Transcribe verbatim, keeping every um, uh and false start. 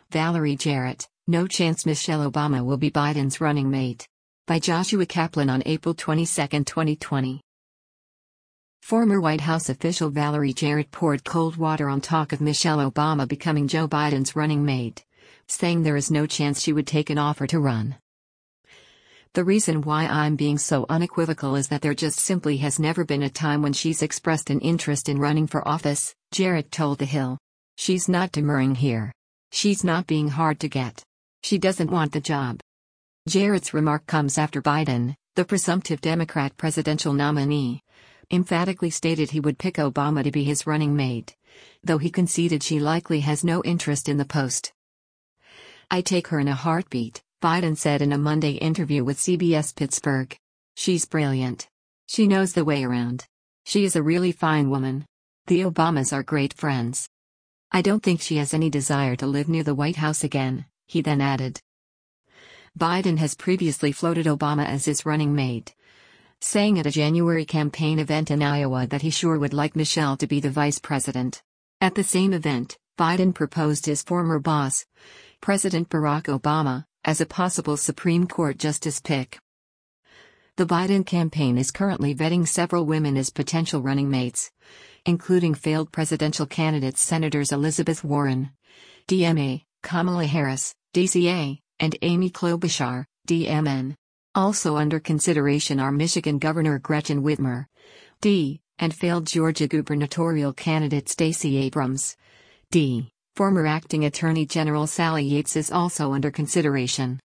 Valerie Jarrett, no chance Michelle Obama will be Biden's running mate. By Joshua Kaplan on April twenty-second, twenty twenty. Former White House official Valerie Jarrett poured cold water on talk of Michelle Obama becoming Joe Biden's running mate, saying there is no chance she would take an offer to run. The reason why I'm being so unequivocal is that there just simply has never been a time when she's expressed an interest in running for office, Jarrett told The Hill. She's not demurring here. She's not being hard to get. She doesn't want the job. Jarrett's remark comes after Biden, the presumptive Democrat presidential nominee, emphatically stated he would pick Obama to be his running mate, though he conceded she likely has no interest in the post. "I take her in a heartbeat," Biden said in a Monday interview with C B S Pittsburgh. "She's brilliant. She knows the way around. She is a really fine woman. The Obamas are great friends. I don't think she has any desire to live near the White House again," he then added. Biden has previously floated Obama as his running mate, saying at a January campaign event in Iowa that he sure would like Michelle to be the vice president. At the same event, Biden proposed his former boss, President Barack Obama, as a possible Supreme Court justice pick. The Biden campaign is currently vetting several women as potential running mates, including failed presidential candidates Senators Elizabeth Warren, D M A, Kamala Harris, D C A, and Amy Klobuchar, D M N. Also under consideration are Michigan Governor Gretchen Whitmer, D, and failed Georgia gubernatorial candidate Stacey Abrams, D. Former Acting Attorney General Sally Yates is also under consideration.